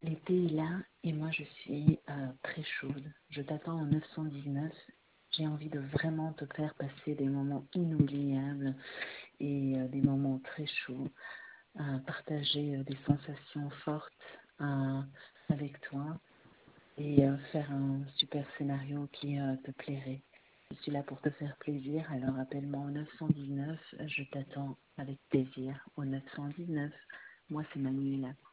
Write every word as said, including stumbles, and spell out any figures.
L'été est là et moi je suis euh, très chaude. Je t'attends au neuf cent dix-neuf. J'ai envie de vraiment te faire passer des moments inoubliables et euh, des moments très chauds, euh, partager euh, des sensations fortes euh, avec toi et euh, faire un super scénario qui euh, te plairait. Je suis là pour te faire plaisir, alors appelle-moi au neuf cent dix-neuf. Je t'attends avec plaisir au neuf cent dix-neuf. Moi, c'est Manuela.